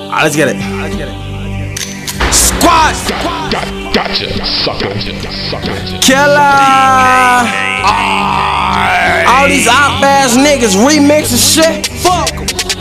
Alright, let's get it. Squad! Gotcha, sucker. Killer! All these op-ass niggas remixing shit. Fuck.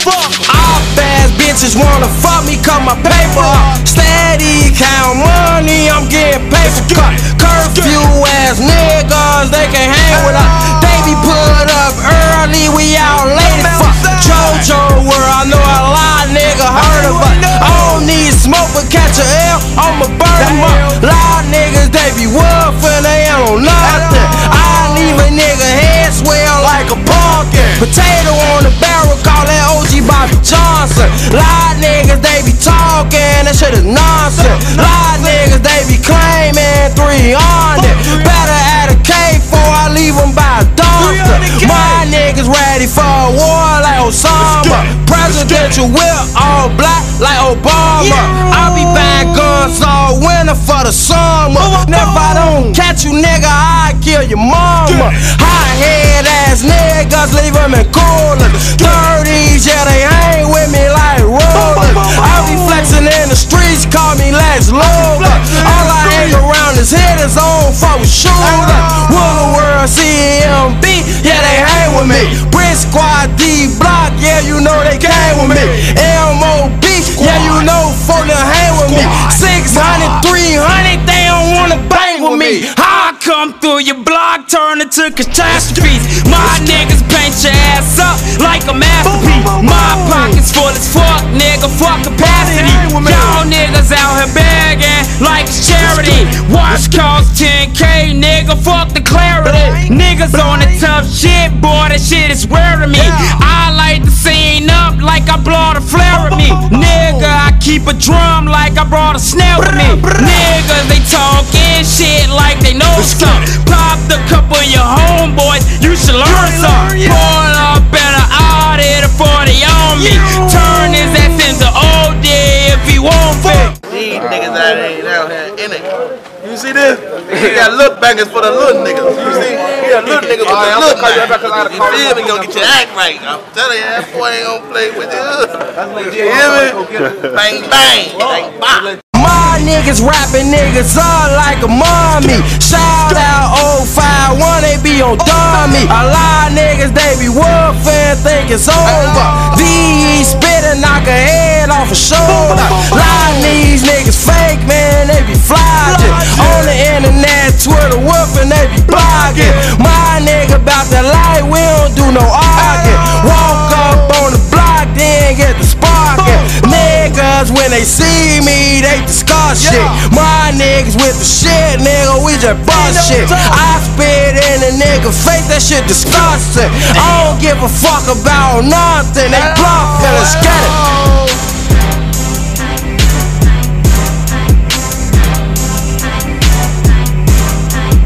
Op-ass bitches wanna fuck me, cut my paper up. Steady count money, I'm getting paper cut. Curfew ass niggas, they can't hang with us. They be put up early, we out late as fuck. JoJo world, I know a lot nigga heard of us. I don't need smoke, but catch a L, I'ma burn them up. Lot niggas, they be woofing, they ain't on nothing. I leave a nigga head swell like a pumpkin. Potato on the barrel, call that OG Bobby Johnson. Lot niggas, they be talking, that shit is nonsense. Lot niggas, they be claiming 300. Better add a K before I leave them by a dumpster. My niggas ready for a war like Osama. Presidential whip, all black like Obama. I be buying guns all winter for the summer. And if I don't catch you, nigga, I kill your mama. Hot head ass niggas, leave them in coolers. 30s, yeah, they hang with me like rollers. I be flexing in the streets, call me Lex Luger. All I hang around is hitters, on fuck with shooter. World CMB, yeah, they hang with me. Brick Squad, D-Block, yeah, you know they came with me. MOB, yeah, you know folk that hang with me. 600, 300, they don't wanna bang with me. I come through your block, turn it to catastrophes. My niggas paint your ass up like a masterpiece. My pockets full as fuck, nigga, fuck capacity. Y'all niggas out here begging like it's charity. Watch cost 10K, nigga, fuck the clarity. Niggas on the tough shit, boy, that shit is wearing me. I light the scene up like I brought a flare with me. Nigga, I keep a drum like I brought a snare with me. Niggas, they talking shit like they know something. Pop the couple of your homeboys, you should learn something. Pull up better out here to 40 on me. Turn his ass into OD if he won't be. These niggas out here in it. You see this? He got look bangers for the little niggas. You see? He got little niggas with the look bangers. You feel me? Gonna get your act right. I'm telling you, that boy ain't gonna play with you. You hear me? Bang, bang. Bang, bang. My niggas rapping niggas up like a mommy. Shout out 051, they be on dummy. A lot of niggas, they be woofing, think it's over. DE spitting, knock a head off a shoulder. Lot of these niggas fake, man, they be flogging. On the internet, Twitter woofing, they be blogging. My nigga bout that light, we don't do no arguing. Walk up on the block, then get the sparking. Niggas, when they see me, they discuss shit. My niggas with the shit, nigga, we just bust shit. I spit in a nigga face, that shit disgusting. I don't give a fuck about nothing, they bluffing, let's get it.